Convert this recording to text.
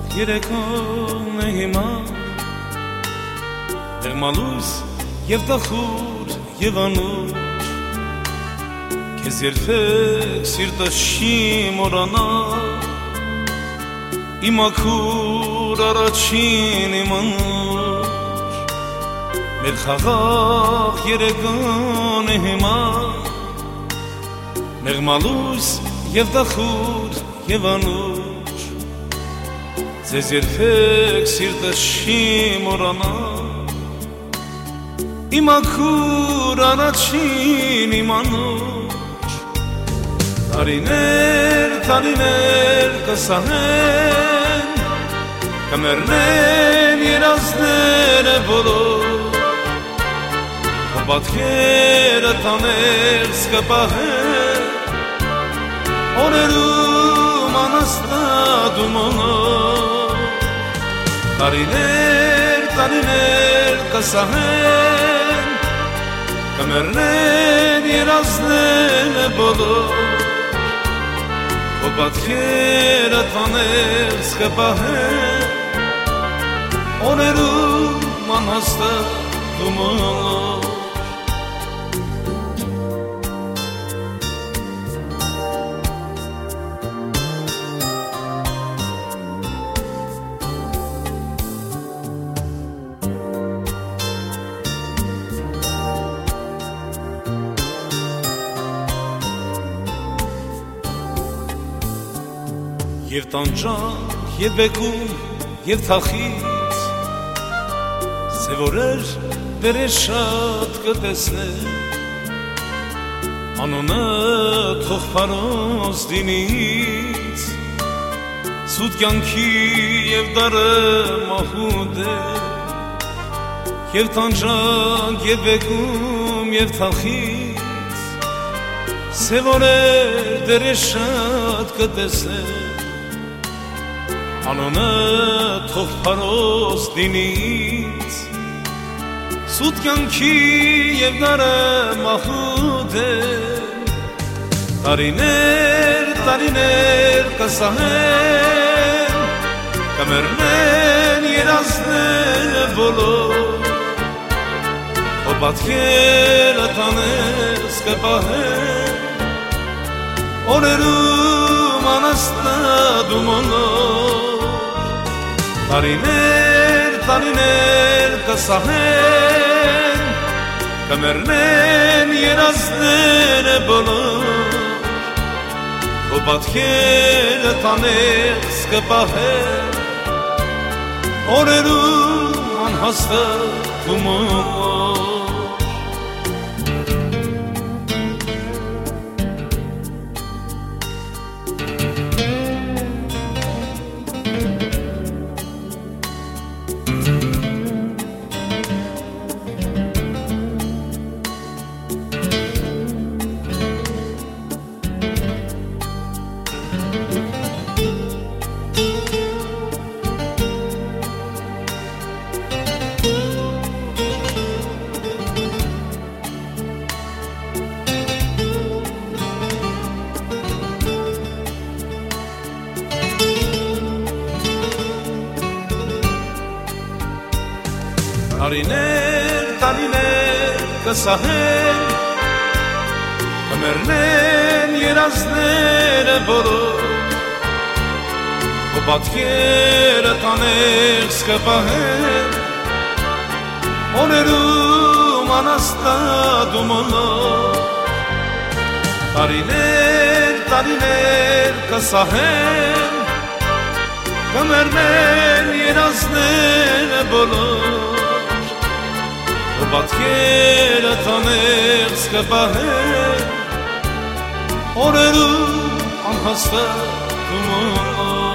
երեկոն է հիմա Դեղմալույս և դախուր և անուր Քեզ երբեք սիրտը չի մորանա Իմ աքուր առաջին իմ անուր Մեր խաղաղ երեկոն է հիմա Դեղմալույս և դախուր և անուր Ձեզ երբեք սիրտը չի մորանա Իմ աքուր առաջին իմ անուր Տարիներ, տարիներ կսահեն Կմեռնեն երազները բոլոր Քո պատկերը տաներս կպահեն Օրերում անաստատում օնոր Տարիներ, տարիներ կսահեն Կմեռնեն երազները բոլոր Քո պատկերը տաներս կպահեն Օրերում անաստատում օնոր Եվ տանջանք, և բեկում, և թախից Սևորեր, վերեր շատ կտեսներ Անոնը թող պարոս դինից Սուտ կյանքի և դարը մահուդ է Եվ տանջանք, և բեկում, և թախից Սևորեր, վերեր շատ կտեսներ Անոնը թող պարոս դինից Սուտ կյանքի և դարը մահուդ է Տարիներ, տարիներ կսահեն Կմեռնեն երազները բոլոր Քո պատկերը տաներս կպահեն Օրերում անաստատում օնոր Տարիներ, տարիներ կսահեն Կմեռնեն երազները բոլոր Քո պատկերը տաներս կպահեն Օրերում անհաստատում օնոր Տարիներ, տարիներ կսահեն Կմեռնեն երազները բոլոր Քո պատկերը տաներս կպահեն Օրերում անաստատում օնոր Տարիներ, տարիներ կսահեն Կմեռնեն երազները բոլոր Քո պատկերը տաներս կպահեն Օրերում անհաստատում օնոր